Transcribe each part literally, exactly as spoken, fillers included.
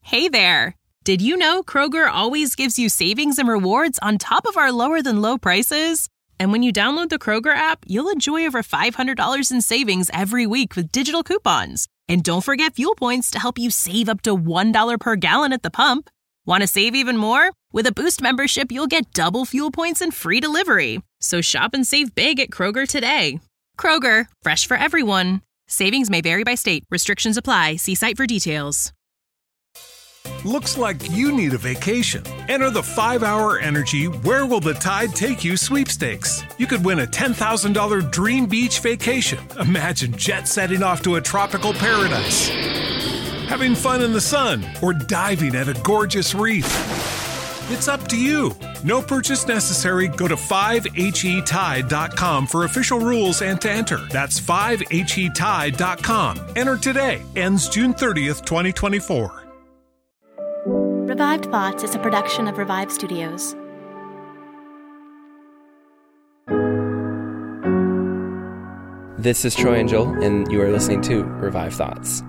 Hey there! Did you know Kroger always gives you savings and rewards on top of our lower-than-low prices? And when you download the Kroger app, you'll enjoy over five hundred dollars in savings every week with digital coupons. And don't forget fuel points to help you save up to one dollar per gallon at the pump. Want to save even more? With a Boost membership, you'll get double fuel points and free delivery. So shop and save big at Kroger today. Kroger, fresh for everyone. Savings may vary by state. Restrictions apply. See site for details. Looks like you need a vacation. Enter the five hour Energy Where Will the Tide Take You sweepstakes. You could win a ten thousand dollars dream beach vacation. Imagine jet setting off to a tropical paradise, having fun in the sun, or diving at a gorgeous reef. It's up to you. No purchase necessary. Go to five H E tide dot com for official rules and to enter. That's five H E tide dot com. Enter today. Ends June thirtieth, twenty twenty-four. Revived Thoughts is a production of Revive Studios. This is Troy and Joel, and you are listening to Revive Thoughts.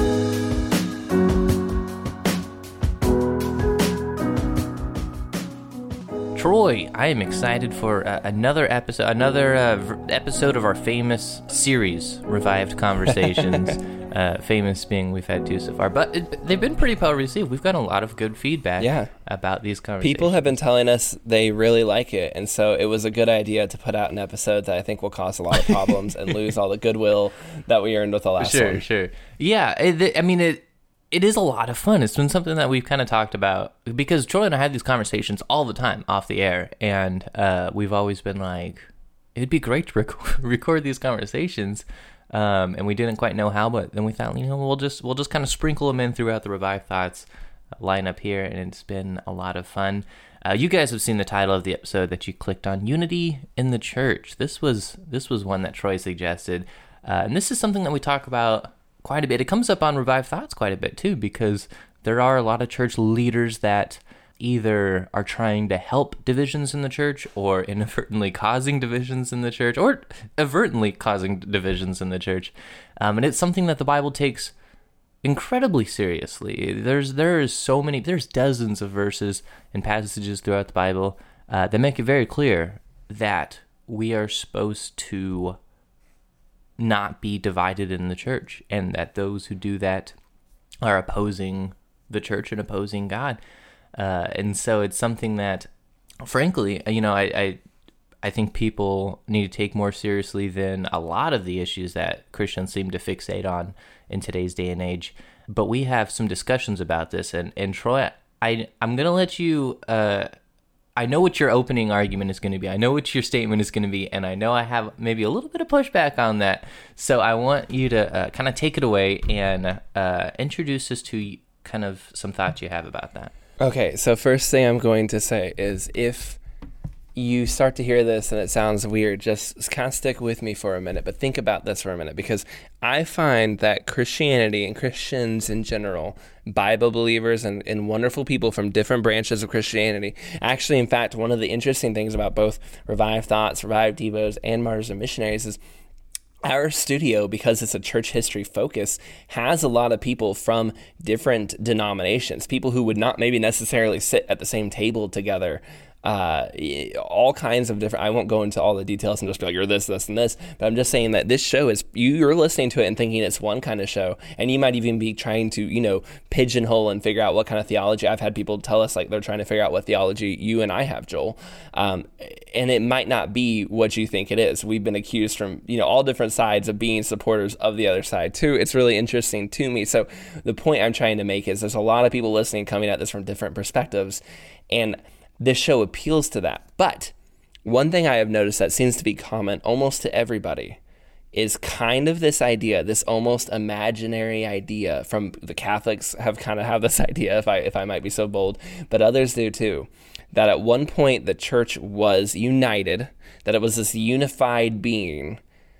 Troy, I am excited for uh, another episode, another uh, v- episode of our famous series, Revived Conversations. uh, famous being we've had two so far, but it, they've been pretty well received. We've gotten a lot of good feedback yeah. about these conversations. People have been telling us they really like it, and so it was a good idea to put out an episode that I think will cause a lot of problems and lose all the goodwill that we earned with the last sure, one. Sure, sure. Yeah, it, I mean, it. It is a lot of fun. It's been something that we've kind of talked about because Troy and I had these conversations all the time off the air, and uh, we've always been like, it'd be great to rec- record these conversations, um, and we didn't quite know how, but then we thought, you know, we'll just we'll just kind of sprinkle them in throughout the Revive Thoughts lineup here, and it's been a lot of fun. Uh, you guys have seen the title of the episode that you clicked on, Unity in the Church. This was this was one that Troy suggested, uh, and this is something that we talk about quite a bit. It comes up on Revive Thoughts quite a bit too, because there are a lot of church leaders that either are trying to help divisions in the church or inadvertently causing divisions in the church or overtly causing divisions in the church. Um, and it's something that the Bible takes incredibly seriously. There's there is so many, there's dozens of verses and passages throughout the Bible uh, that make it very clear that we are supposed to not be divided in the church, and that those who do that are opposing the church and opposing God. Uh, and so it's something that, frankly, you know, I, I I think people need to take more seriously than a lot of the issues that Christians seem to fixate on in today's day and age. But we have some discussions about this, and, and Troy, I, I'm going to let you... Uh, I know what your opening argument is going to be. I know what your statement is going to be, and I know I have maybe a little bit of pushback on that. So I want you to uh, kind of take it away and uh, introduce us to kind of some thoughts you have about that. Okay, so first thing I'm going to say is if you start to hear this and it sounds weird, just kind of stick with me for a minute, but think about this for a minute, because I find that Christianity and Christians in general, Bible believers and, and wonderful people from different branches of Christianity, actually, in fact, one of the interesting things about both Revive Thoughts, Revive Devos, and Martyrs and Missionaries is our studio, because it's a church history focus, has a lot of people from different denominations, people who would not maybe necessarily sit at the same table together. Uh, all kinds of different, I won't go into all the details and just be like, you're this, this, and this, but I'm just saying that this show is, you're listening to it and thinking it's one kind of show, and you might even be trying to, you know, pigeonhole and figure out what kind of theology. I've had people tell us like they're trying to figure out what theology you and I have, Joel, um, and it might not be what you think it is. We've been accused from, you know, all different sides of being supporters of the other side too. It's really interesting to me. So the point I'm trying to make is there's a lot of people listening coming at this from different perspectives, and this show appeals to that. But one thing I have noticed that seems to be common almost to everybody is kind of this idea, this almost imaginary idea from the Catholics have kind of have this idea, if I if I might be so bold, but others do too, that at one point the church was united, that it was this unified being,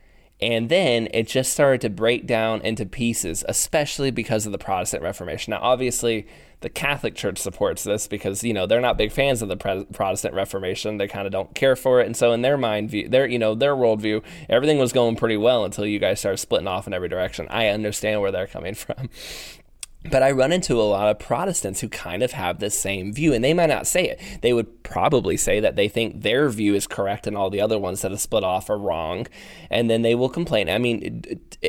and then it just started to break down into pieces, especially because of the Protestant Reformation. Now, obviously, the Catholic Church supports this because, you know, they're not big fans of the Protestant Reformation. They kind of don't care for it. And so in their mind, view, their, you know, their worldview, everything was going pretty well until you guys started splitting off in every direction. I understand where they're coming from. But I run into a lot of Protestants who kind of have this same view, and they might not say it. They would probably say that they think their view is correct and all the other ones that have split off are wrong, and then they will complain. I mean,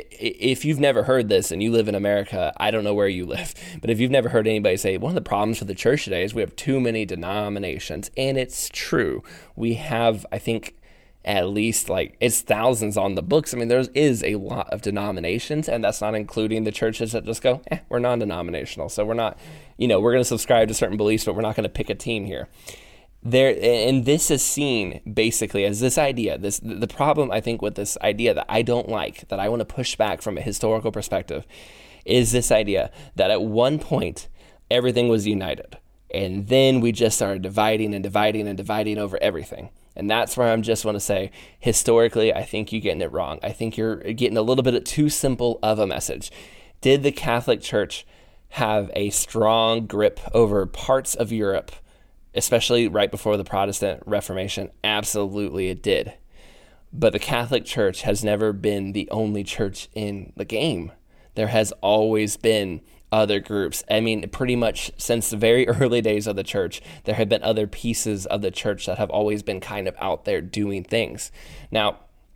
if you've never heard this and you live in America, I don't know where you live, but if you've never heard anybody say, one of the problems with the church today is we have too many denominations, and it's true. We have, I think, at least like it's thousands on the books. I mean, there is a lot of denominations, and that's not including the churches that just go, eh, we're non-denominational. So we're not, you know, we're going to subscribe to certain beliefs, but we're not going to pick a team here. There, and this is seen basically as this idea, this the problem I think with this idea that I don't like, that I want to push back from a historical perspective, is this idea that at one point everything was united, and then we just started dividing and dividing and dividing over everything. And that's where I just want to say, historically, I think you're getting it wrong. I think you're getting a little bit too simple of a message. Did the Catholic Church have a strong grip over parts of Europe, especially right before the Protestant Reformation? Absolutely it did. But the Catholic Church has never been the only church in the game. There has always been other groups. I mean, pretty much since the very early days of the church, there have been other pieces of the church that have always been kind of out there doing things. Now,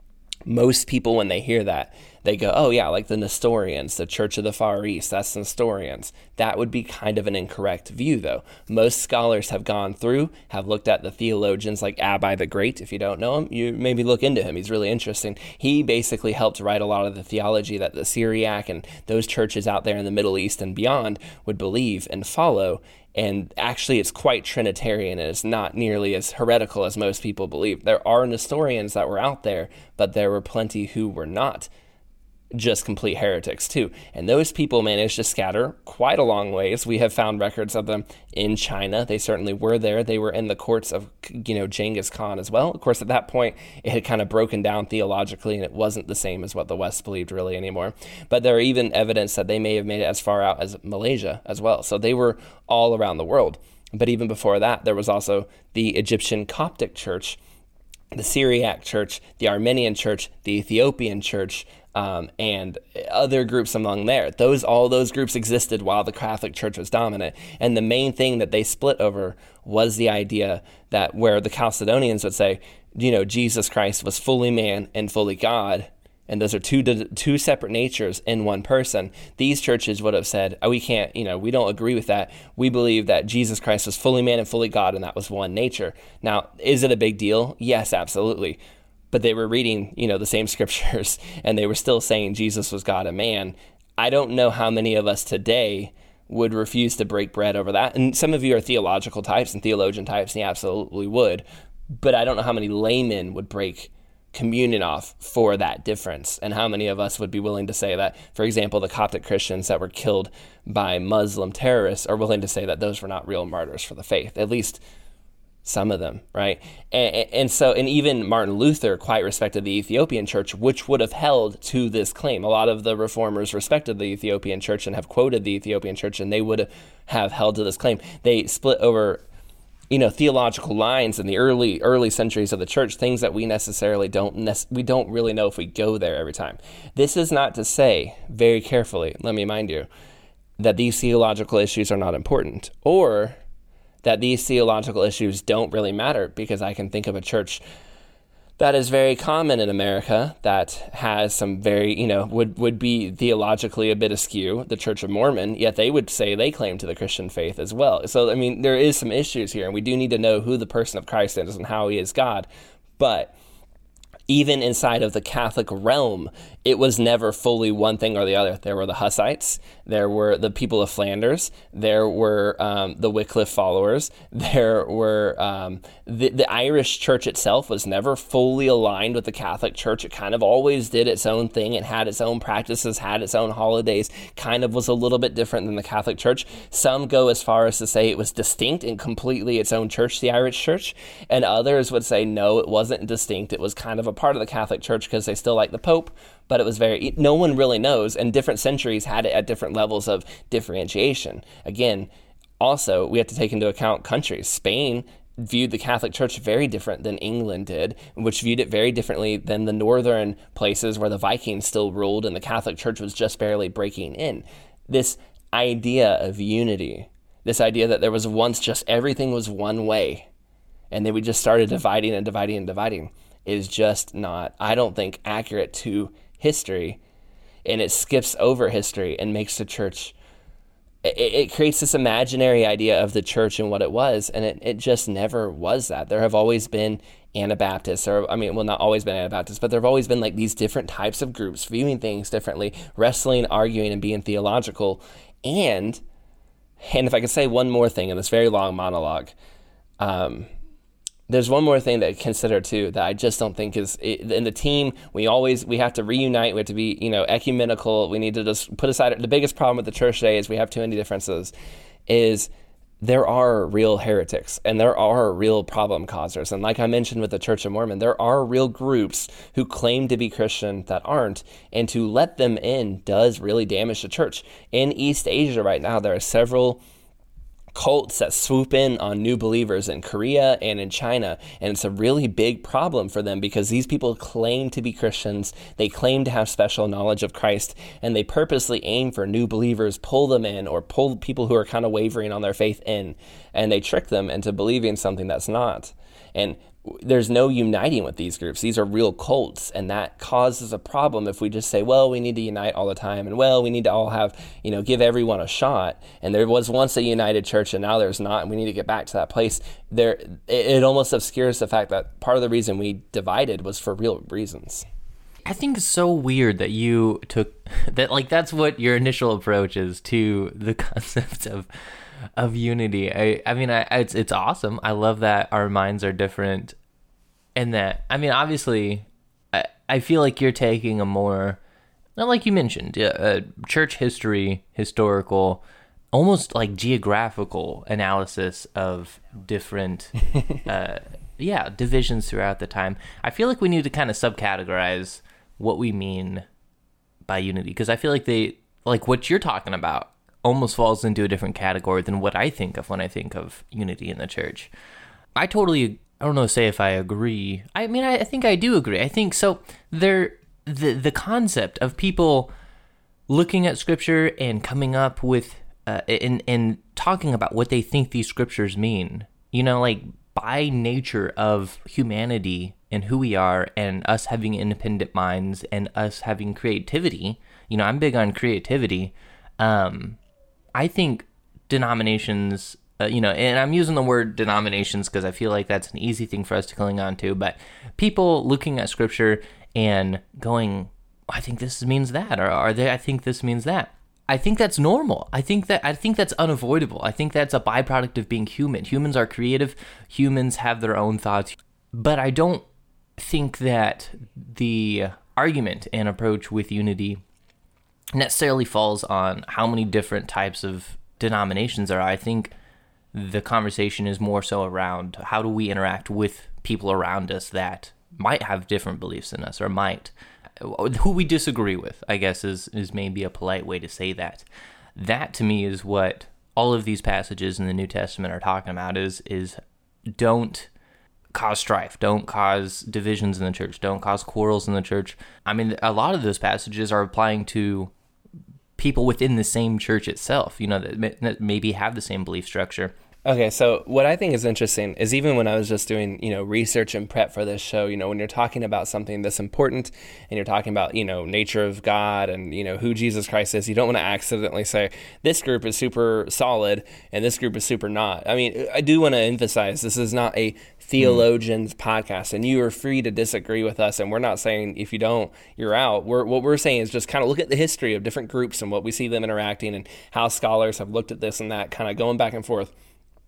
most people, when they hear that, they go, oh yeah, like the Nestorians, the Church of the Far East, that's the Nestorians. That would be kind of an incorrect view, though. Most scholars have gone through, have looked at the theologians like Abbai the Great. If you don't know him, you maybe look into him. He's really interesting. He basically helped write a lot of the theology that the Syriac and those churches out there in the Middle East and beyond would believe and follow. And actually, it's quite Trinitarian, and it's not nearly as heretical as most people believe. There are Nestorians that were out there, but there were plenty who were not just complete heretics too. And those people managed to scatter quite a long ways. We have found records of them in China. They certainly were there. They were in the courts of, you know, Genghis Khan as well. Of course, at that point, it had kind of broken down theologically, and it wasn't the same as what the West believed really anymore. But there are even evidence that they may have made it as far out as Malaysia as well. So they were all around the world. But even before that, there was also the Egyptian Coptic Church, the Syriac Church, the Armenian Church, the Ethiopian Church, Um, and other groups among there. Those all those groups existed while the Catholic Church was dominant. And the main thing that they split over was the idea that where the Chalcedonians would say, you know, Jesus Christ was fully man and fully God, and those are two two separate natures in one person. These churches would have said, oh, we can't, you know, we don't agree with that. We believe that Jesus Christ was fully man and fully God, and that was one nature. Now, is it a big deal? Yes, absolutely. But they were reading, you know, the same scriptures, and they were still saying Jesus was God and man. I don't know how many of us today would refuse to break bread over that. And some of you are theological types and theologian types, and you absolutely would. But I don't know how many laymen would break communion off for that difference, and how many of us would be willing to say that, for example, the Coptic Christians that were killed by Muslim terrorists are willing to say that those were not real martyrs for the faith, at least some of them, right? And, and so, and even Martin Luther quite respected the Ethiopian church, which would have held to this claim. A lot of the reformers respected the Ethiopian church and have quoted the Ethiopian church, and they would have held to this claim. They split over, you know, theological lines in the early early centuries of the church, things that we necessarily don't nec- we don't really know if we go there every time. This is not to say, very carefully, let me remind you, that these theological issues are not important, or that these theological issues don't really matter, because I can think of a church that is very common in America that has some very, you know, would, would be theologically a bit askew, the Church of Mormon, yet they would say they claim to the Christian faith as well. So, I mean, there is some issues here, and we do need to know who the person of Christ is and how he is God. But even inside of the Catholic realm, it was never fully one thing or the other. There were the Hussites, there were the people of Flanders, there were um, the Wycliffe followers, there were um, the, the Irish church itself was never fully aligned with the Catholic Church. It kind of always did its own thing. It had its own practices, had its own holidays, kind of was a little bit different than the Catholic Church. Some go as far as to say it was distinct and completely its own church, the Irish church, and others would say no, it wasn't distinct. It was kind of a part of the Catholic Church because they still like the Pope, but it was very, no one really knows, and different centuries had it at different levels of differentiation. Again, also, we have to take into account countries. Spain viewed the Catholic Church very different than England did, which viewed it very differently than the northern places where the Vikings still ruled and the Catholic Church was just barely breaking in. This idea of unity, this idea that there was once just everything was one way, and then we just started dividing and dividing and dividing, is just not, I don't think, accurate to history. And it skips over history and makes the church, it, it creates this imaginary idea of the church and what it was, and it, it just never was that. There have always been Anabaptists, or I mean, well, not always been Anabaptists, but there have always been like these different types of groups viewing things differently, wrestling, arguing, and being theological. And, and if I could say one more thing in this very long monologue, um, there's one more thing to consider too that I just don't think is in the team. We always we have to reunite. We have to be you know ecumenical. We need to just put aside the biggest problem with the church today is we have too many differences. Is there are real heretics and there are real problem causers. And like I mentioned with the Church of Mormon, there are real groups who claim to be Christian that aren't, and to let them in does really damage the church. In East Asia right now, there are several cults that swoop in on new believers in Korea and in China, and it's a really big problem for them because these people claim to be Christians, they claim to have special knowledge of Christ, and they purposely aim for new believers, pull them in, or pull people who are kind of wavering on their faith in, and they trick them into believing something that's not. And there's no uniting with these groups. These are real cults, and that causes a problem if we just say, well, we need to unite all the time, and well, we need to all have, you know, give everyone a shot. And there was once a united church, and now there's not, and we need to get back to that place. There, it, it almost obscures the fact that part of the reason we divided was for real reasons. I think it's so weird that you took that, like, that's what your initial approach is to the concept of of unity. I, I mean, I, it's it's awesome. I love that our minds are different, and that, I mean, obviously, I, I feel like you're taking a more, like you mentioned, a church history, historical, almost like geographical analysis of different, uh, yeah, divisions throughout the time. I feel like we need to kind of subcategorize what we mean by unity, because I feel like they, like what you're talking about, almost falls into a different category than what I think of when I think of unity in the church. I totally, I don't know, say if I agree. I mean, I, I think I do agree. I think so. There, the the concept of people looking at scripture and coming up with, uh, and and talking about what they think these scriptures mean. You know, like by nature of humanity and who we are, and us having independent minds, and us having creativity. You know, I'm big on creativity. Um, I think denominations, uh, you know, and I'm using the word denominations because I feel like that's an easy thing for us to cling on to, but people looking at scripture and going, I think this means that, or are they, I think this means that. I think that's normal. I think that, I think that's unavoidable. I think that's a byproduct of being human. Humans are creative. Humans have their own thoughts, but I don't think that the argument and approach with unity necessarily falls on how many different types of denominations there are. I think the conversation is more so around how do we interact with people around us that might have different beliefs than us, or might, who we disagree with, I guess is, is maybe a polite way to say that. That to me is what all of these passages in the New Testament are talking about, is, is don't cause strife, don't cause divisions in the church, don't cause quarrels in the church. I mean, a lot of those passages are applying to people within the same church itself, you know, that maybe have the same belief structure. Okay, so what I think is interesting is even when I was just doing, you know, research and prep for this show, you know, when you're talking about something this important and you're talking about, you know, nature of God and, you know, who Jesus Christ is, you don't want to accidentally say this group is super solid and this group is super not. I mean, I do want to emphasize this is not a theologian's mm. podcast, and you are free to disagree with us, and we're not saying if you don't, you're out. We're, what we're saying is just kind of look at the history of different groups and what we see them interacting and how scholars have looked at this and that, kind of going back and forth.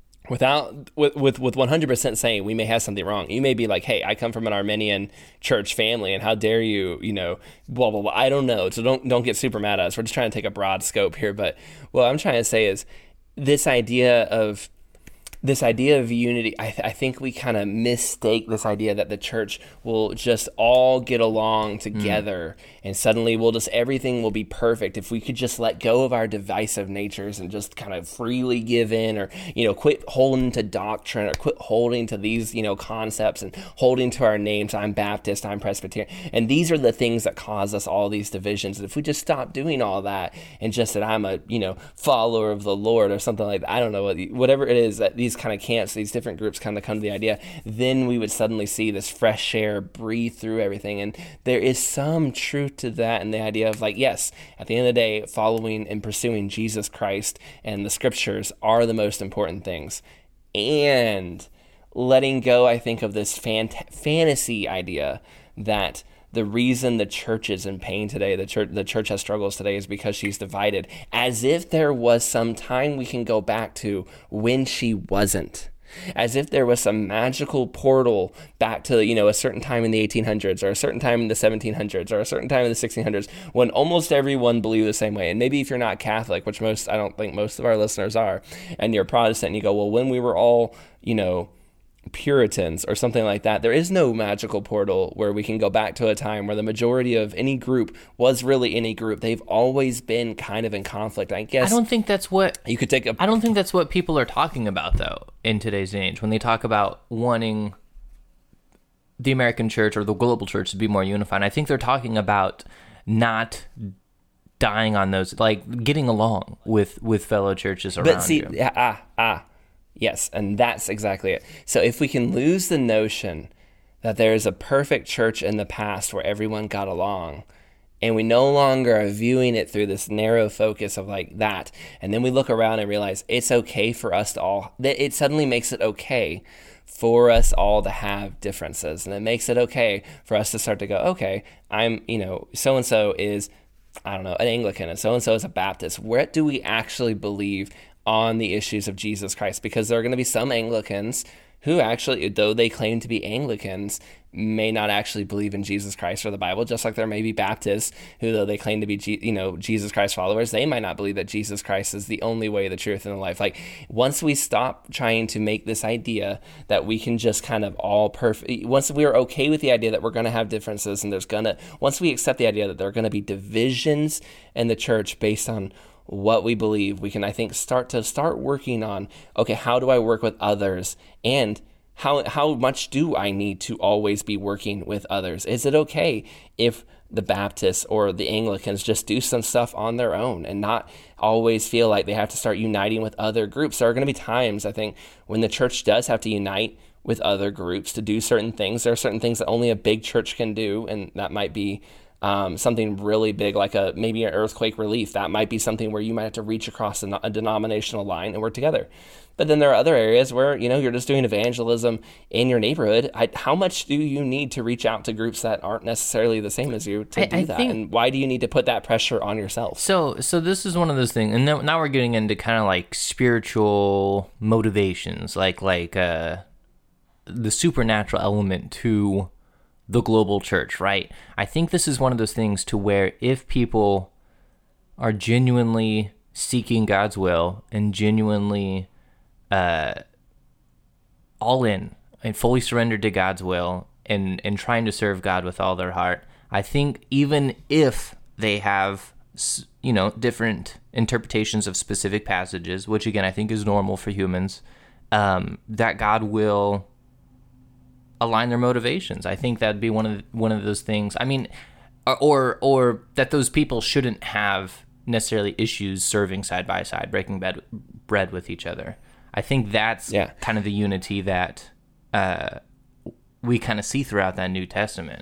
Without with, with with one hundred percent saying we may have something wrong. You may be like, hey, I come from an Armenian church family, and how dare you, you know, blah, blah, blah. I don't know. So don't don't get super mad at us. We're just trying to take a broad scope here. But what I'm trying to say is this idea of this idea of unity, I, th- I think we kind of mistake this idea that the church will just all get along together mm. and suddenly we'll just, everything will be perfect if we could just let go of our divisive natures and just kind of freely give in, or, you know, quit holding to doctrine, or quit holding to these, you know, concepts and holding to our names. I'm Baptist, I'm Presbyterian. And these are the things that cause us all these divisions. And if we just stop doing all that and just that I'm a, you know, follower of the Lord or something like that, I don't know, whatever it is that these kind of camps, these different groups kind of come to the idea, then we would suddenly see this fresh air breathe through everything. And there is some truth to that, and the idea of like, yes, at the end of the day, following and pursuing Jesus Christ and the scriptures are the most important things. And letting go, I think, of this fant- fantasy idea that the reason the church is in pain today, the church the church has struggles today, is because she's divided, as if there was some time we can go back to when she wasn't. As if there was some magical portal back to, you know, a certain time in the eighteen hundreds, or a certain time in the seventeen hundreds, or a certain time in the sixteen hundreds, when almost everyone believed the same way. And maybe if you're not Catholic, which most, I don't think most of our listeners are, and you're Protestant, and you go, well, when we were all, you know, Puritans or something like that, there is no magical portal where we can go back to a time where the majority of any group was really any group. They've always been kind of in conflict, I guess. I don't think that's what you could take a, I don't think that's what people are talking about, though, in today's age, when they talk about wanting the American church or the global church to be more unified. I think they're talking about not dying on those, like getting along with with fellow churches around but see, you. ah ah Yes, and that's exactly it. So if we can lose the notion that there is a perfect church in the past where everyone got along, and we no longer are viewing it through this narrow focus of like that, and then we look around and realize it's okay for us to all, that it suddenly makes it okay for us all to have differences, and it makes it okay for us to start to go, okay, I'm, you know, so-and-so is, I don't know, an Anglican, and so-and-so is a Baptist. What do we actually believe on the issues of Jesus Christ? Because there are going to be some Anglicans who actually, though they claim to be Anglicans, may not actually believe in Jesus Christ or the Bible, just like there may be Baptists who, though they claim to be, you know, Jesus Christ followers, they might not believe that Jesus Christ is the only way, the truth, and the life. Like, once we stop trying to make this idea that we can just kind of all perfect, once we are okay with the idea that we're going to have differences, and there's going to, once we accept the idea that there are going to be divisions in the church based on what we believe, we can, I think, start to start working on, okay, how do I work with others? And how how much do I need to always be working with others? Is it okay if the Baptists or the Anglicans just do some stuff on their own and not always feel like they have to start uniting with other groups? There are going to be times, I think, when the church does have to unite with other groups to do certain things. There are certain things that only a big church can do, and that might be Um, something really big, like a maybe an earthquake relief. That might be something where you might have to reach across a, a denominational line and work together. But then there are other areas where, you know, you're just doing evangelism in your neighborhood. I, how much do you need to reach out to groups that aren't necessarily the same as you to I, do I that? Think, and why do you need to put that pressure on yourself? So, so this is one of those things, and now, now we're getting into kind of like spiritual motivations, like like uh, the supernatural element to the global church, right? I think this is one of those things to where if people are genuinely seeking God's will and genuinely uh, all in and fully surrendered to God's will and, and trying to serve God with all their heart, I think even if they have, you know, different interpretations of specific passages, which again, I think is normal for humans, um, that God will align their motivations. I think that'd be one of the, one of those things. I mean, or or that those people shouldn't have necessarily issues serving side by side, breaking bread bread with each other. I think that's yeah. kind of the unity that uh, we kind of see throughout that New Testament.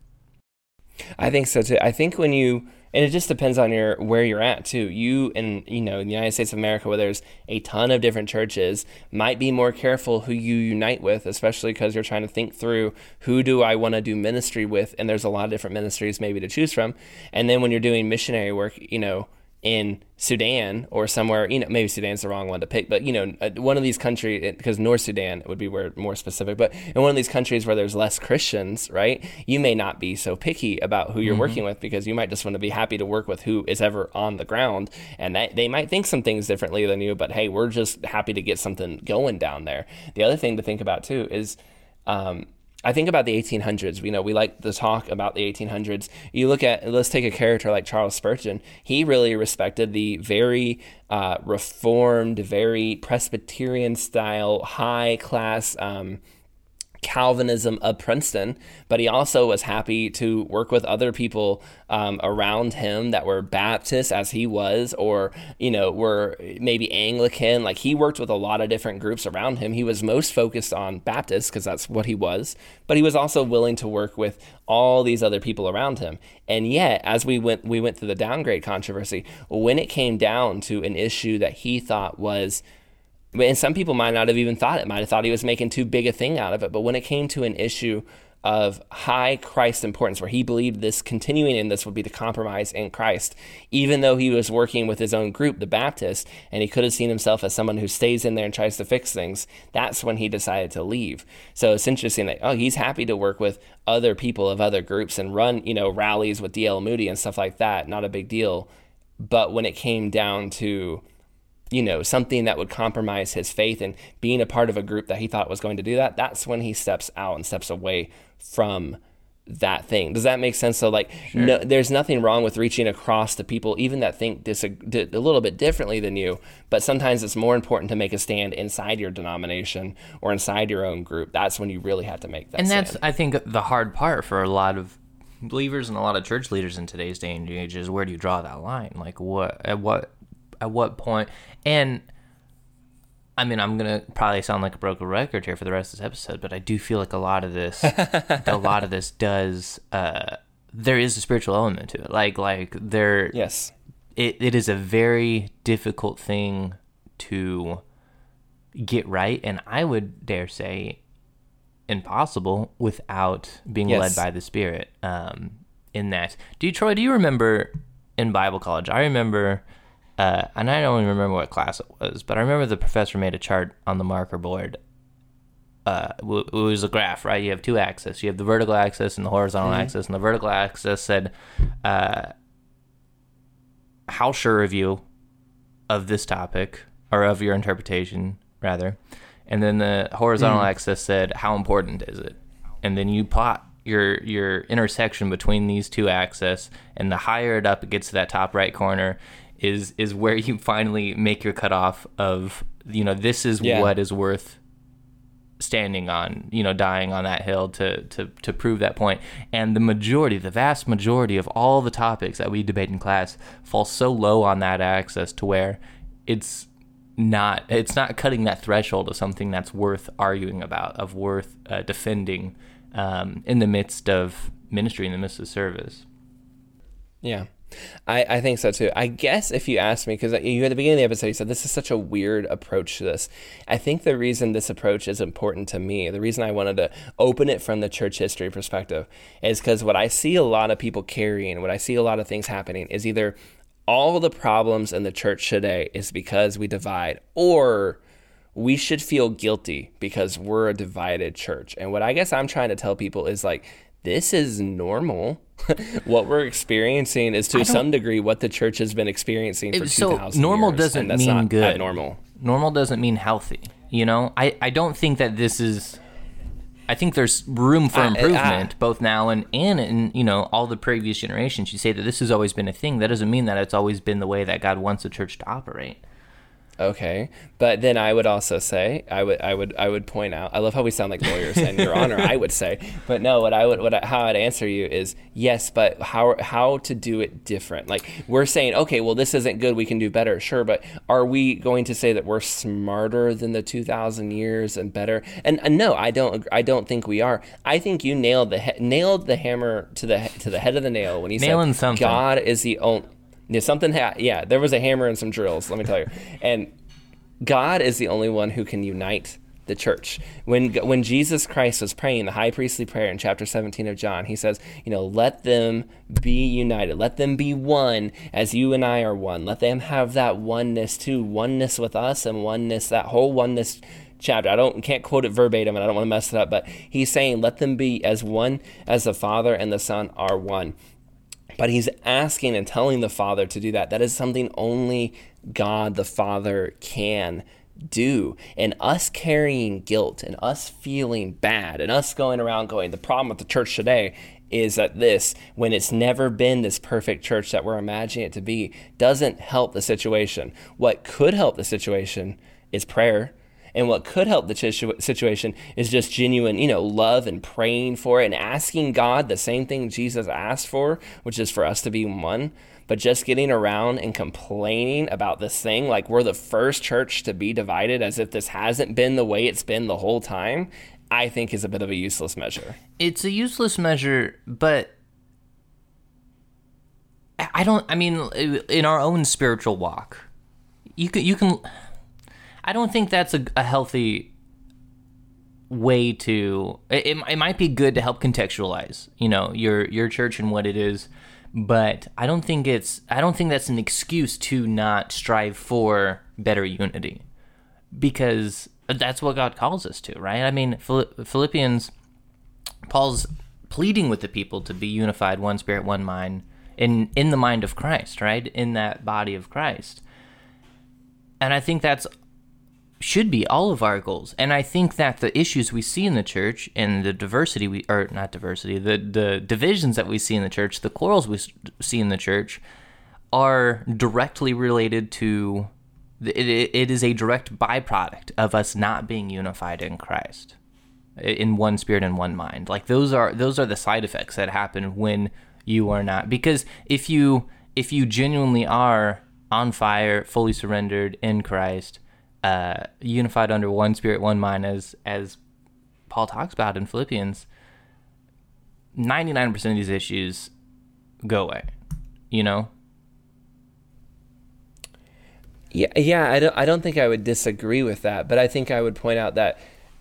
I think so too. I think when you, and it just depends on your where you're at too. You in you know in the United States of America, where there's a ton of different churches, might be more careful who you unite with, especially because you're trying to think through who do I want to do ministry with, and there's a lot of different ministries maybe to choose from. And then when you're doing missionary work, you know, in Sudan or somewhere, you know, maybe Sudan's the wrong one to pick, but, you know, one of these countries, because North Sudan would be where more specific, but in one of these countries where there's less Christians, right, you may not be so picky about who you're mm-hmm. working with, because you might just want to be happy to work with who is ever on the ground, and that, they might think some things differently than you, but hey, we're just happy to get something going down there. The other thing to think about too is, um, I think about the eighteen hundreds. You know, we like to talk about the eighteen hundreds. You look at, let's take a character like Charles Spurgeon. He really respected the very uh, reformed, very Presbyterian style, high class um, Calvinism of Princeton, but he also was happy to work with other people um, around him that were Baptist as he was, or, you know, were maybe Anglican. Like, he worked with a lot of different groups around him. He was most focused on Baptists because that's what he was, but he was also willing to work with all these other people around him. And yet, as we went, we went through the downgrade controversy, when it came down to an issue that he thought was, and some people might not have even thought it, might have thought he was making too big a thing out of it. But when it came to an issue of high Christ importance, where he believed this continuing in this would be the compromise in Christ, even though he was working with his own group, the Baptists, and he could have seen himself as someone who stays in there and tries to fix things, that's when he decided to leave. So it's interesting that, oh, he's happy to work with other people of other groups and run, you know, rallies with D L Moody and stuff like that. Not a big deal. But when it came down to, you know, something that would compromise his faith and being a part of a group that he thought was going to do that, that's when he steps out and steps away from that thing. Does that make sense? So, like, sure. no, there's nothing wrong with reaching across to people, even that think dis- a little bit differently than you, but sometimes it's more important to make a stand inside your denomination or inside your own group. That's when you really have to make that and stand. And that's, I think, the hard part for a lot of believers and a lot of church leaders in today's day and age is, where do you draw that line? Like, what, at what, at what point? And I mean, I'm gonna probably sound like a broken record here for the rest of this episode, but I do feel like a lot of this, a lot of this does. Uh, there is a spiritual element to it. Like, like there. Yes. It it is a very difficult thing to get right, and I would dare say, impossible without being yes. led by the Spirit. Um, in that, do you, Troy? Do you remember in Bible college? I remember. Uh, and I don't even remember what class it was, but I remember the professor made a chart on the marker board. Uh, it was a graph, right? You have two axes. You have the vertical axis and the horizontal mm-hmm. axis. And the vertical axis said, uh, how sure of you of this topic, or of your interpretation, rather. And then the horizontal mm. axis said, how important is it? And then you plot your your intersection between these two axes, and the higher it up it gets to that top right corner, is is where you finally make your cutoff of, you know, this is yeah. what is worth standing on, you know, dying on that hill to, to, to prove that point. And the majority, the vast majority of all the topics that we debate in class fall so low on that axis to where it's not, it's not cutting that threshold of something that's worth arguing about, of worth uh, defending um, in the midst of ministry, in the midst of service. Yeah. I, I think so too. I guess if you asked me, because you at the beginning of the episode, you said this is such a weird approach to this. I think the reason this approach is important to me, the reason I wanted to open it from the church history perspective, is because what I see a lot of people carrying, what I see a lot of things happening, is either all the problems in the church today is because we divide, or we should feel guilty because we're a divided church. And what I guess I'm trying to tell people is, like, this is normal. What we're experiencing is to some degree what the church has been experiencing for so two thousand normal years. Doesn't that's mean not good. Abnormal. Normal doesn't mean healthy. You know, I, I don't think that this is. I think there's room for improvement, I, I, both now and, and in, you know, all the previous generations. You say that this has always been a thing. That doesn't mean that it's always been the way that God wants the church to operate. Okay, but then I would also say, I would, I would, I would point out. I love how we sound like lawyers, and Your Honor, I would say, but no. What I would, what I, how I'd answer you is yes, but how, how to do it different? Like, we're saying, okay, well, this isn't good. We can do better, sure, but are we going to say that we're smarter than the two thousand years and better? And, and no, I don't. I don't think we are. I think you nailed the he- nailed the hammer to the to the head of the nail when you Nailing said something. God is the only. Yeah, something. Ha- yeah, there was a hammer and some drills. Let me tell you. And God is the only one who can unite the church. When when Jesus Christ was praying the high priestly prayer in chapter seventeen of John, he says, you know, let them be united. Let them be one as you and I are one. Let them have that oneness too, oneness with us and oneness, that whole oneness chapter. I don't can't quote it verbatim and I don't want to mess it up, but he's saying let them be as one as the Father and the Son are one. But he's asking and telling the Father to do that. That is something only God the Father can do. And us carrying guilt and us feeling bad and us going around going, the problem with the church today is that this, when it's never been this perfect church that we're imagining it to be, doesn't help the situation. What could help the situation is prayer. And what could help the situ- situation is just genuine, you know, love and praying for it and asking God the same thing Jesus asked for, which is for us to be one. But just getting around and complaining about this thing, like we're the first church to be divided as if this hasn't been the way it's been the whole time, I think is a bit of a useless measure. It's a useless measure, but I don't, I mean, in our own spiritual walk, you can, you can, I don't think that's a, a healthy way to, it, it might be good to help contextualize, you know, your, your church and what it is, but I don't think it's, I don't think that's an excuse to not strive for better unity, because that's what God calls us to, right? I mean, Philippians, Paul's pleading with the people to be unified, one spirit, one mind, in, in the mind of Christ, right? In that body of Christ. And I think that's should be all of our goals. And I think that the issues we see in the church and the diversity we, or not diversity, the, the divisions that we see in the church, the quarrels we see in the church are directly related to, it, it is a direct byproduct of us not being unified in Christ, in one spirit and one mind. Like those are, those are the side effects that happen when you are not, because if you, if you genuinely are on fire, fully surrendered in Christ, Uh, unified under one spirit, one mind, as as Paul talks about in Philippians, ninety-nine percent of these issues go away, you know? Yeah, yeah, I don't, I don't think I would disagree with that, but I think I would point out that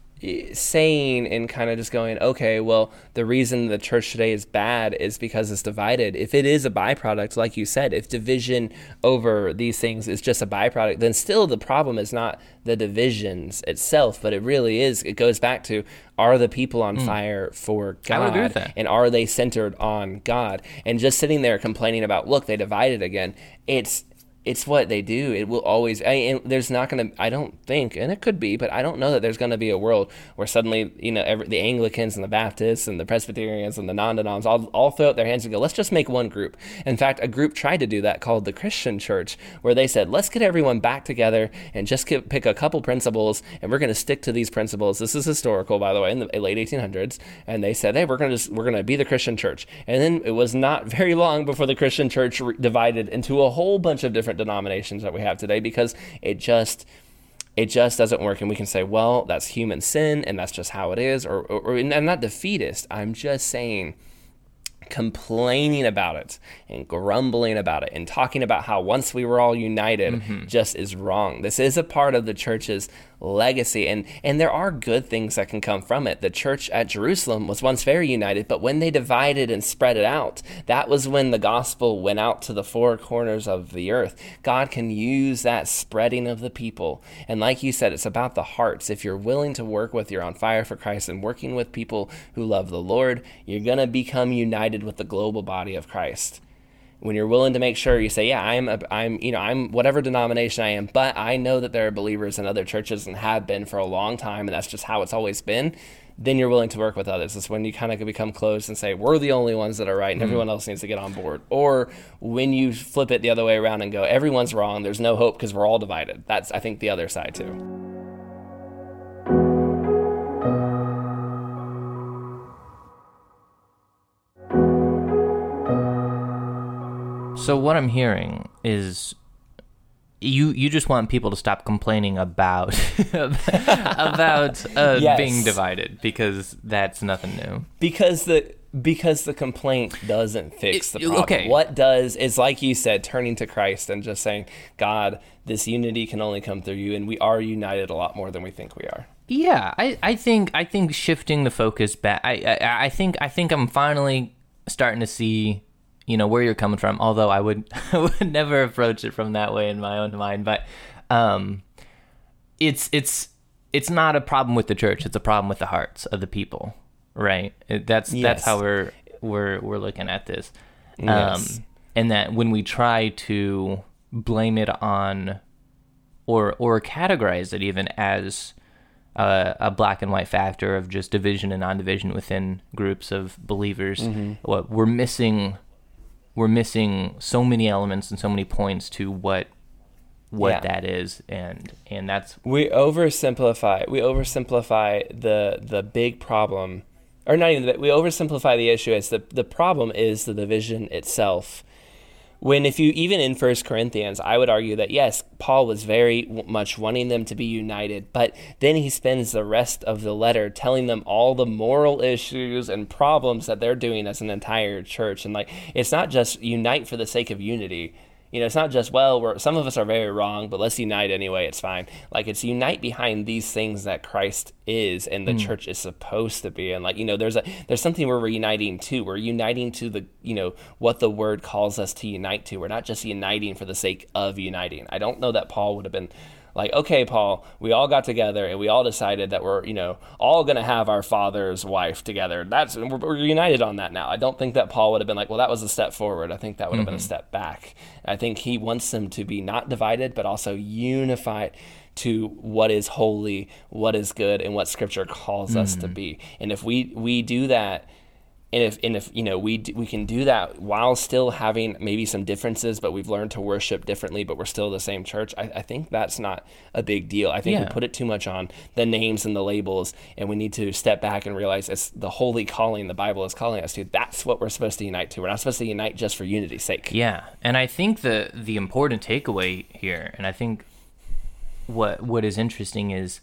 saying and kind of just going, okay, well, the reason the church today is bad is because it's divided. If it is a byproduct, like you said, if division over these things is just a byproduct, then still the problem is not the divisions itself, but it really is, it goes back to, are the people on mm. fire for God? I would agree with that. And are they centered on God? And just sitting there complaining about, look, they divided again, it's It's what they do. It will always, I, and there's not going to, I don't think, and it could be, but I don't know that there's going to be a world where suddenly, you know, every, the Anglicans and the Baptists and the Presbyterians and the non-denoms all, all throw up their hands and go, let's just make one group. In fact, a group tried to do that called the Christian Church, where they said, let's get everyone back together and just get, pick a couple principles, and we're going to stick to these principles. This is historical, by the way, in the late eighteen hundreds. And they said, hey, we're going to just, we're going to be the Christian Church. And then it was not very long before the Christian Church re- divided into a whole bunch of different denominations that we have today, because it just it just doesn't work. And we can say, well, that's human sin and that's just how it is, or, or, or and I'm not defeatist, I'm just saying complaining about it and grumbling about it and talking about how once we were all united mm-hmm. just is wrong. This is a part of the church's legacy, and and there are good things that can come from it. The church at Jerusalem was once very united, but when they divided and spread it out, that was when the gospel went out to the four corners of the earth. God can use that spreading of the people, and like you said, it's about the hearts. If you're willing to work with, you're on fire for Christ and working with people who love the Lord, you're going to become united with the global body of Christ. When you're willing to make sure you say, yeah, I'm, a, I'm, you know, I'm whatever denomination I am, but I know that there are believers in other churches and have been for a long time, and that's just how it's always been. Then you're willing to work with others. It's when you kind of become closed and say, we're the only ones that are right, and mm-hmm. everyone else needs to get on board. Or when you flip it the other way around and go, everyone's wrong, there's no hope because we're all divided. That's, I think, the other side too. So what I'm hearing is you you just want people to stop complaining about about uh, yes. being divided, because that's nothing new. Because the Because the complaint doesn't fix It- the problem. okay. What does is, like you said, turning to Christ and just saying, God, this unity can only come through you, and we are united a lot more than we think we are. Yeah, I, I think I think shifting the focus back. I, I I think I think I'm finally starting to see, you know, where you're coming from. Although I would I would never approach it from that way in my own mind. But um, it's it's it's not a problem with the church. It's a problem with the hearts of the people, right? It- That's Yes. that's how we're we're we're looking at this. Um, Yes. and that when we try to blame it on, or or categorize it even as Uh, a black and white factor of just division and non-division within groups of believers. Mm-hmm. What we're missing, we're missing so many elements and so many points to what what Yeah. that is, and and that's We oversimplify. We oversimplify the the big problem, or not even that. We oversimplify the issue as the the problem is the division itself. When if you even in First Corinthians, I would argue that yes, Paul was very w- much wanting them to be united, but then he spends the rest of the letter telling them all the moral issues and problems that they're doing as an entire church. And like, it's not just unite for the sake of unity. You know, it's not just, well, we're, some of us are very wrong, but let's unite anyway, it's fine. Like, it's unite behind these things that Christ is and the Mm. church is supposed to be. And like, you know, there's a there's something where we're uniting to. We're uniting to the, you know, what the word calls us to unite to. We're not just uniting for the sake of uniting. I don't know that Paul would have been like, okay, Paul, we all got together and we all decided that we're, you know, all going to have our father's wife together. That's we're, we're united on that now. I don't think that Paul would have been like, well, that was a step forward. I think that would have been a step back. I think he wants them to be not divided, but also unified to what is holy, what is good, and what Scripture calls us to be. And if we we do that, And if, and if you know, we d- we can do that while still having maybe some differences, but we've learned to worship differently, but we're still the same church, I, I think that's not a big deal. I think Yeah. we put it too much on the names and the labels, and we need to step back and realize it's the holy calling the Bible is calling us to. That's what we're supposed to unite to. We're not supposed to unite just for unity's sake. Yeah, and I think the the important takeaway here, and I think what what is interesting is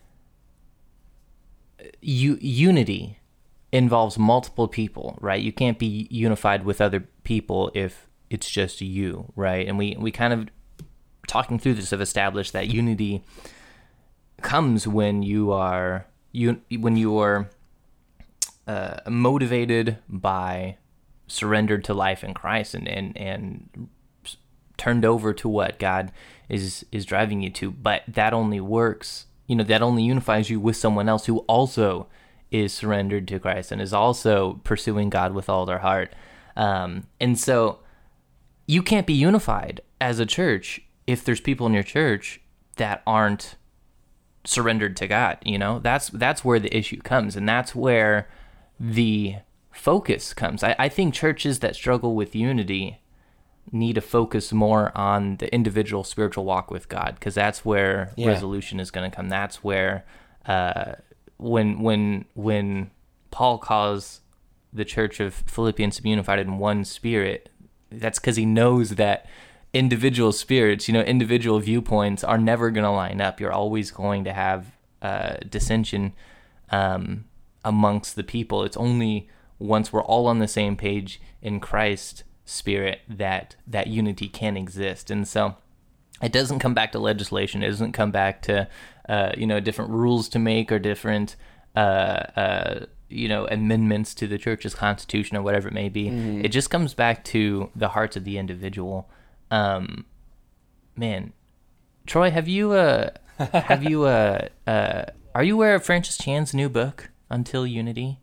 u- unity involves multiple people, right? You can't be unified with other people if it's just you, right? And we we kind of talking through this have established that unity comes when you are you when you are uh, motivated by surrendered to life in Christ and and and turned over to what God is is driving you to. But that only works, you know, that only unifies you with someone else who also is surrendered to Christ and is also pursuing God with all their heart. Um, and so you can't be unified as a church if there's people in your church that aren't surrendered to God. You know, that's that's where the issue comes, and that's where the focus comes. I, I think churches that struggle with unity need to focus more on the individual spiritual walk with God, because that's where Yeah. resolution is going to come. That's where uh, when when when Paul calls the church of Philippians to be unified in one spirit, that's because he knows that individual spirits, you know, individual viewpoints are never going to line up. You're always going to have uh, dissension um, amongst the people. It's only once we're all on the same page in Christ's spirit that that unity can exist. And so it doesn't come back to legislation. It doesn't come back to uh, you know, different rules to make or different uh, uh, you know, amendments to the church's constitution or whatever it may be. Mm-hmm. It just comes back to the hearts of the individual. Um, man, Troy, have you uh, have you uh, uh, are you aware of Francis Chan's new book, Until Unity?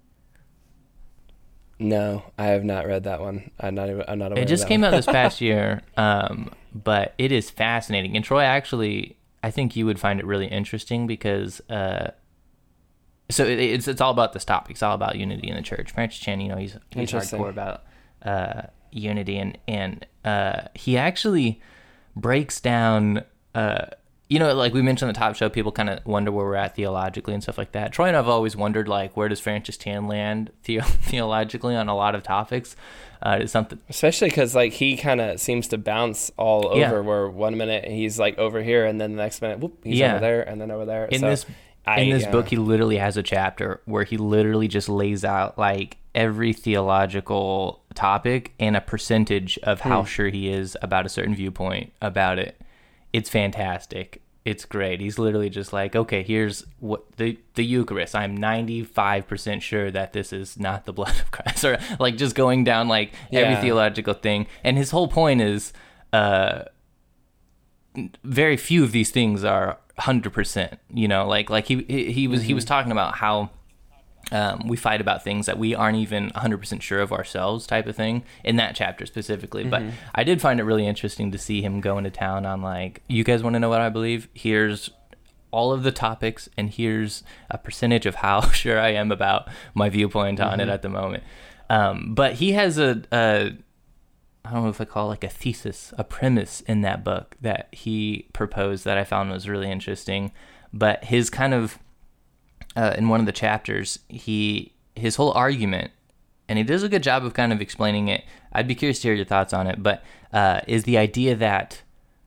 No, I have not read that one. I'm not. Even, I'm not aware. It just of that came one. out this past year, um, but it is fascinating. And Troy, actually, I think you would find it really interesting because, uh, so it, it's it's all about this topic. It's all about unity in the church. Francis Chan, you know, he's he's Interesting. hardcore about uh, unity, and and uh, he actually breaks down. Uh, you know, like we mentioned on the Top Show, people kind of wonder where we're at theologically and stuff like that. Troy and I've always wondered, like, where does Francis Chan land the- theologically on a lot of topics? Uh, it's something. Especially because like he kind of seems to bounce all over. Yeah. Where one minute he's like over here, and then the next minute, whoop, he's Yeah. over there, and then over there. In so this- I, in this uh, book, he literally has a chapter where he literally just lays out like every theological topic and a percentage of how Hmm. sure he is about a certain viewpoint about it. It's fantastic. It's great. He's literally just like, okay, here's what the the Eucharist. I'm ninety-five percent sure that this is not the blood of Christ, or like just going down like every Yeah. theological thing. And his whole point is, uh, very few of these things are one hundred percent. You know, like like he he, he was he was talking about how um, we fight about things that we aren't even one hundred percent sure of ourselves, type of thing, in that chapter specifically. But I did find it really interesting to see him go into town on like, you guys want to know what I believe? Here's all of the topics, and here's a percentage of how sure I am about my viewpoint on it at the moment. Um, but he has a, a, I don't know if I call it like a thesis, a premise in that book that he proposed that I found was really interesting. But his kind of, uh, in one of the chapters, he his whole argument, and he does a good job of kind of explaining it. I'd be curious to hear your thoughts on it, but uh, is the idea that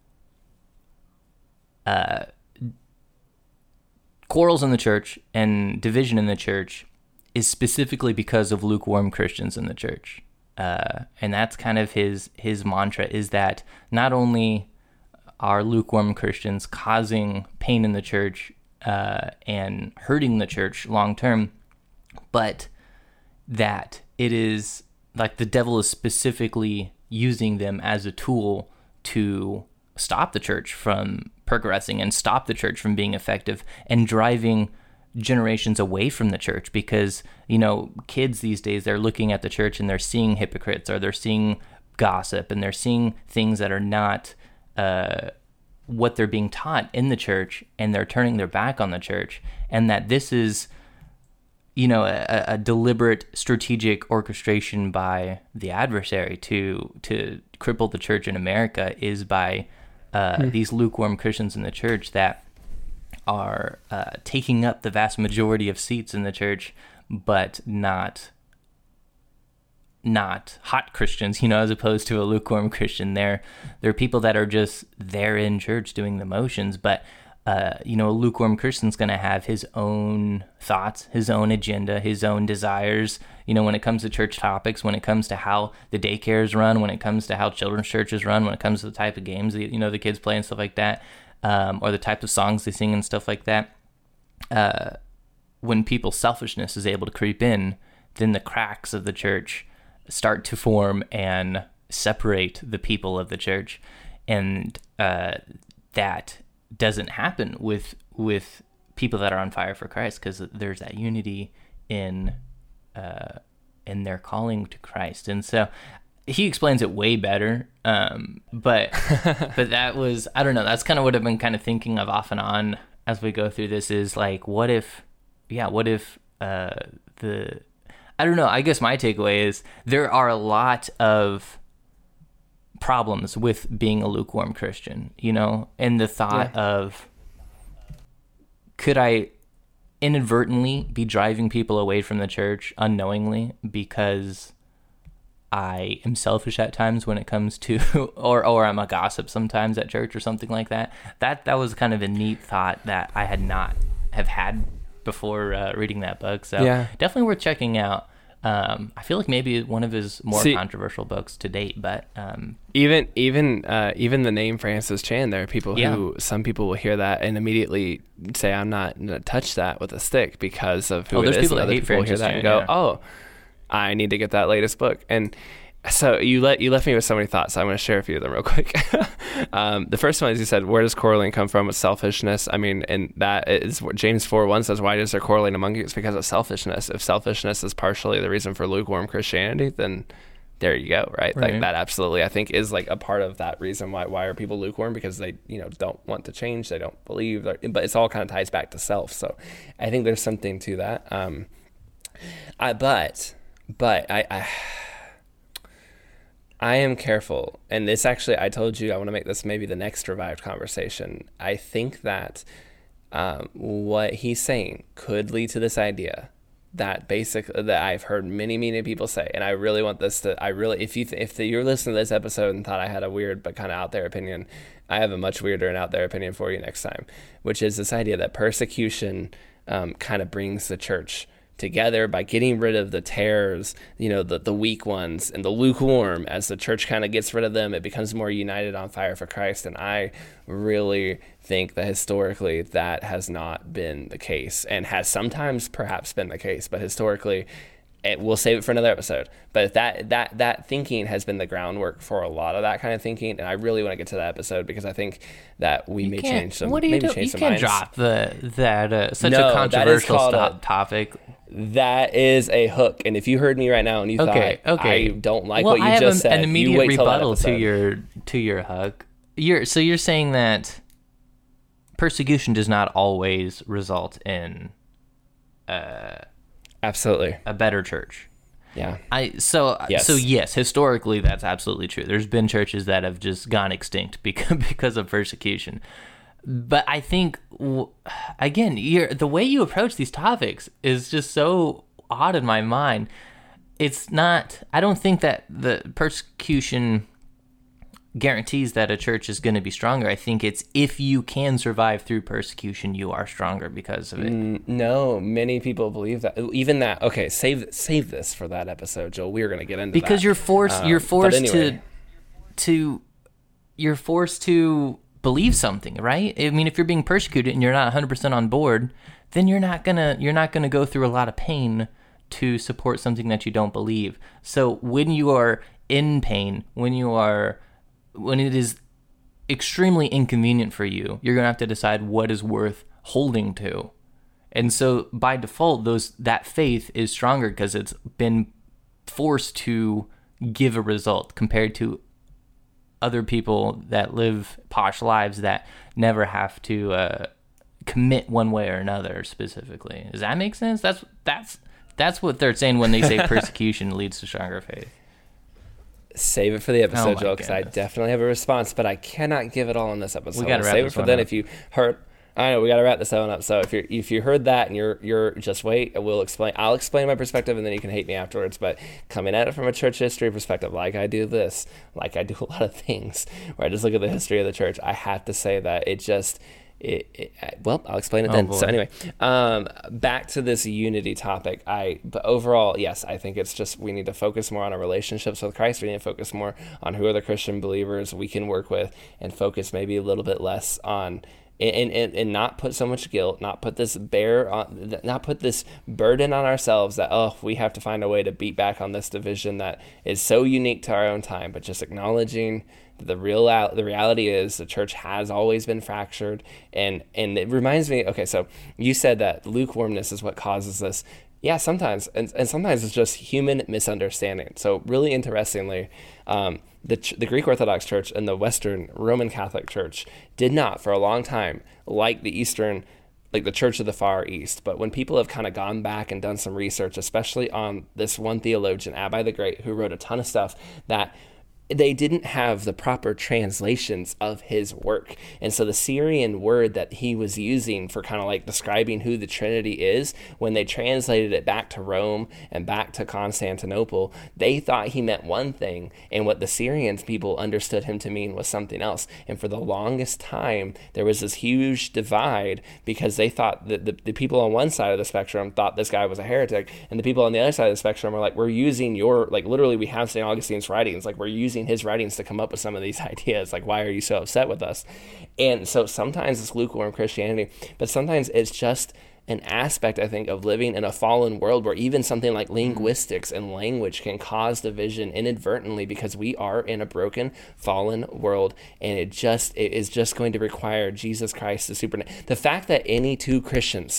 uh, quarrels in the church and division in the church is specifically because of lukewarm Christians in the church. Uh, and that's kind of his his mantra, is that not only are lukewarm Christians causing pain in the church uh, and hurting the church long term, but that it is like the devil is specifically using them as a tool to stop the church from progressing and stop the church from being effective and driving generations away from the church. Because, you know, kids these days, they're looking at the church and they're seeing hypocrites, or they're seeing gossip, and they're seeing things that are not uh, what they're being taught in the church, and they're turning their back on the church. And that this is, you know, a, a deliberate strategic orchestration by the adversary to to cripple the church in America is by uh, mm. these lukewarm Christians in the church that are uh, taking up the vast majority of seats in the church, but not not hot Christians, you know, as opposed to a lukewarm Christian. They're, they're people that are just there in church doing the motions, but Uh, you know, a lukewarm Christian's going to have his own thoughts, his own agenda, his own desires, you know, when it comes to church topics, when it comes to how the daycares run, when it comes to how children's churches run, when it comes to the type of games that, you know, the kids play and stuff like that, um, or the type of songs they sing and stuff like that. Uh, when people's selfishness is able to creep in, then the cracks of the church start to form and separate the people of the church. And uh, that doesn't happen with with people that are on fire for Christ, because there's that unity in uh, in their calling to Christ. And so he explains it way better. Um, but but that was, I don't know, that's kind of what I've been kind of thinking of off and on as we go through this, is like, what if, yeah, what if uh, the, I don't know, I guess my takeaway is there are a lot of problems with being a lukewarm Christian, you know, and the thought yeah. of, could I inadvertently be driving people away from the church unknowingly because I am selfish at times when it comes to, or or I'm a gossip sometimes at church or something like that. That that was kind of a neat thought that I had not have had before uh, reading that book. So yeah. definitely worth checking out. Um, I feel like maybe one of his more See, controversial books to date, but um, even even uh, even the name Francis Chan, there are people yeah. who, some people will hear that and immediately say, "I'm not going to touch that with a stick because of who oh, it there's is." people And that other hate people will hear Francis that Chan, and go, yeah. "Oh, I need to get that latest book." And so you let you left me with so many thoughts. So I'm going to share a few of them real quick. um, the first one is, you said, where does quarreling come from with selfishness? I mean, and that is what James four one says, why does there quarreling among you? It's because of selfishness. If selfishness is partially the reason for lukewarm Christianity, then there you go, right? right? Like that absolutely, I think, is like a part of that reason why why are people lukewarm, because they, you know, don't want to change, they don't believe, but it's all kind of ties back to self. So I think there's something to that. Um, I, but, but I, I I am careful, and this actually, I told you I want to make this maybe the next revived conversation. I think that um, what he's saying could lead to this idea that basic that I've heard many, many people say, and I really want this to. I really, if you th- if the, you're listening to this episode and thought I had a weird but kind of out there opinion, I have a much weirder and out there opinion for you next time, which is this idea that persecution um, kind of brings the church together by getting rid of the tares, you know, the, the weak ones and the lukewarm. As the church kind of gets rid of them, it becomes more united on fire for Christ. And I really think that historically that has not been the case, and has sometimes perhaps been the case, but historically, it, we'll save it for another episode. But that that that thinking has been the groundwork for a lot of that kind of thinking, and I really want to get to that episode because I think that we you may can't- change some. What do you maybe do? change You some can't minds. drop the that uh, such No, a that is controversial called stop a- topic. That is a hook, and if you heard me right now and you Okay, thought okay. I don't like well, what you I have just a, said, an immediate you wait till that rebuttal to episode. your to your hook. You're so you're saying that persecution does not always result in uh, Absolutely, a better church. yeah. I so Yes. so yes, historically that's absolutely true. There's been churches that have just gone extinct because because of persecution. But I think w- again, you're, the way you approach these topics is just so odd in my mind. It's not. I don't think that the persecution guarantees that a church is going to be stronger. I think it's if you can survive through persecution, you are stronger because of it. No, many people believe that. Even that. Okay, save save this for that episode, Joel. We're going to get into Because that. you're forced. Um, you're but forced anyway. to to. You're forced to believe something, right? I mean, if you're being persecuted and you're not one hundred percent on board, then you're not gonna you're not gonna go through a lot of pain to support something that you don't believe. So when you are in pain, when you are when it is extremely inconvenient for you, you're gonna have to decide what is worth holding to. And so by default, those that faith is stronger because it's been forced to give a result compared to other people that live posh lives that never have to uh, commit one way or another specifically. Does that make sense? That's that's that's what they're saying when they say persecution leads to stronger faith. Save it for the Oh episode, my Joel, because I goodness. definitely have a response, but I cannot give it all in this episode. We gotta We'll wrap save this it for one then. up. If you heard, I know we got to wrap this one up. So if you if you heard that and you're you're just wait, we'll explain. I'll explain my perspective, and then you can hate me afterwards. But coming at it from a church history perspective, like I do this, like I do a lot of things, where I just look at the history of the church, I have to say that it just. It, it, well, I'll explain it Oh, then. boy. So anyway, um, back to this unity topic. I, but overall, yes, I think it's just we need to focus more on our relationships with Christ. We need to focus more on who are the Christian believers we can work with, and focus maybe a little bit less on. And, and, and not put so much guilt, not put this bear on, not put this burden on ourselves that, oh, we have to find a way to beat back on this division that is so unique to our own time, but just acknowledging that the real the reality is the church has always been fractured. And, and it reminds me, okay, so you said that lukewarmness is what causes this. Yeah, sometimes, and, and sometimes it's just human misunderstanding. So really interestingly, um, the the Greek Orthodox Church and the Western Roman Catholic Church did not, for a long time, like the Eastern, like the Church of the Far East. But when people have kind of gone back and done some research, especially on this one theologian, Abbai the Great, who wrote a ton of stuff, that they didn't have the proper translations of his work. And so the Syrian word that he was using for kind of like describing who the Trinity is, when they translated it back to Rome and back to Constantinople, they thought he meant one thing, and what the Syrian people understood him to mean was something else. And for the longest time, there was this huge divide because they thought that the, the people on one side of the spectrum thought this guy was a heretic, and the people on the other side of the spectrum were like, we're using your, like literally we have Saint Augustine's writings, like we're using his writings to come up with some of these ideas. Like, why are you so upset with us? And so sometimes it's lukewarm Christianity, but sometimes it's just an aspect, I think, of living in a fallen world where even something like linguistics and language can cause division inadvertently because we are in a broken, fallen world, and it just it is just going to require Jesus Christ, the super. The fact that any two Christians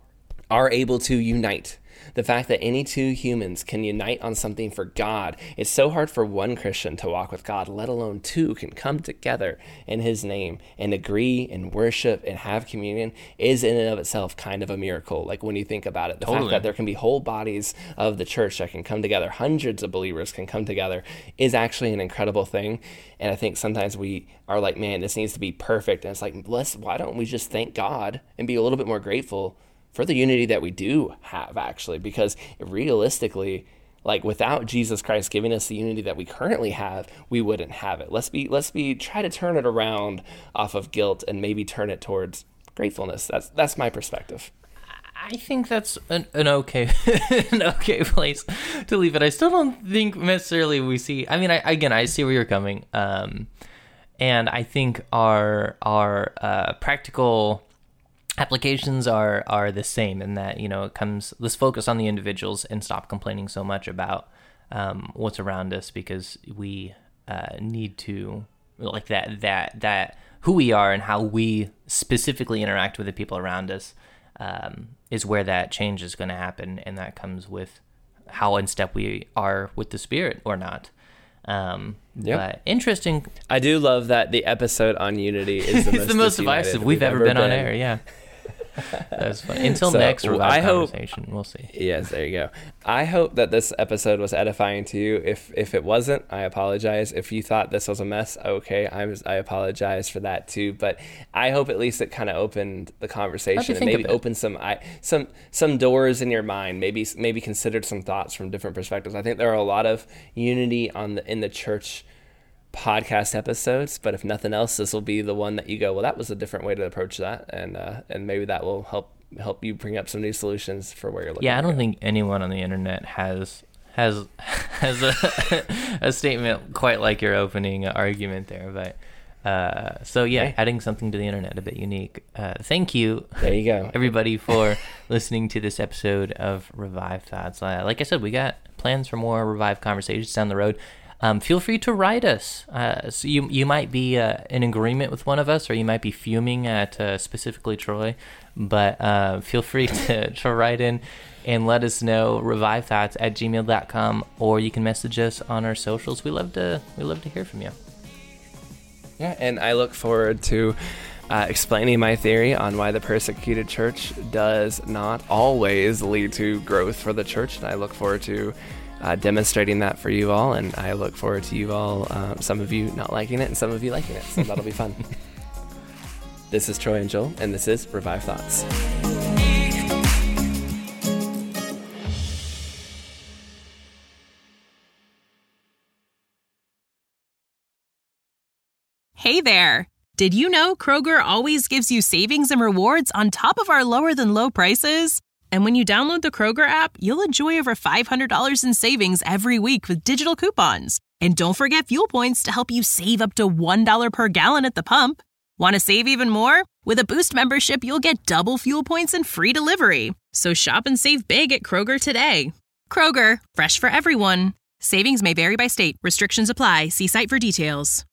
are able to unite, the fact that any two humans can unite on something for God, it's so hard for one Christian to walk with God, let alone two can come together in his name and agree and worship and have communion is in and of itself kind of a miracle. Like when you think about it, the Totally. fact that there can be whole bodies of the church that can come together, hundreds of believers can come together, is actually an incredible thing. And I think sometimes we are like, man, this needs to be perfect. And it's like, let's, why don't we just thank God and be a little bit more grateful for the unity that we do have, actually, because realistically, like without Jesus Christ giving us the unity that we currently have, we wouldn't have it. Let's be, let's be, try to turn it around off of guilt and maybe turn it towards gratefulness. That's, that's my perspective. I think that's an, an okay, an okay place to leave it. I still don't think necessarily we see, I mean, I, again, I see where you're coming. Um, and I think our, our, uh, practical applications are are the same in that, you know, it comes, let's focus on the individuals and stop complaining so much about um, what's around us, because we uh, need to, like that, that, that who we are and how we specifically interact with the people around us um, is where that change is going to happen. And that comes with how in step we are with the Spirit or not. Um, yep. But interesting. I do love that the episode on unity is the it's most, the most divisive we've, we've ever been, been on air. Yeah. That's funny. Until so, next Revive I conversation, hope, we'll see. Yes, there you go. I hope that this episode was edifying to you. If if it wasn't, I apologize. If you thought this was a mess, okay, I I apologize for that too. But I hope at least it kind of opened the conversation and maybe opened some I, some some doors in your mind. Maybe maybe considered some thoughts from different perspectives. I think there are a lot of unity on the in the church podcast episodes, but if nothing else, this will be the one that you go, well, that was a different way to approach that, and uh, and maybe that will help help you bring up some new solutions for where you're looking. Yeah, I don't go. think anyone on the internet has has has a a statement quite like your opening argument there, but uh, so yeah, okay. Adding something to the internet a bit unique. Uh, thank you. There you go, everybody, for listening to this episode of Revive Thoughts. Uh, like I said, we got plans for more Revive conversations down the road. Um, feel free to write us. Uh, so you you might be uh, in agreement with one of us, or you might be fuming at uh, specifically Troy. But uh, feel free to, to write in and let us know. revive thoughts at gmail dot com, or you can message us on our socials. We love to we love to hear from you. Yeah, and I look forward to uh, explaining my theory on why the persecuted church does not always lead to growth for the church, and I look forward to Uh, demonstrating that for you all, and I look forward to you all, um, some of you not liking it and some of you liking it, so that'll be fun. This is Troy and Joel, and this is Revive Thoughts. Hey there! Did you know Kroger always gives you savings and rewards on top of our lower than low prices? And when you download the Kroger app, you'll enjoy over five hundred dollars in savings every week with digital coupons. And don't forget fuel points to help you save up to one dollar per gallon at the pump. Want to save even more? With a Boost membership, you'll get double fuel points and free delivery. So shop and save big at Kroger today. Kroger, fresh for everyone. Savings may vary by state. Restrictions apply. See site for details.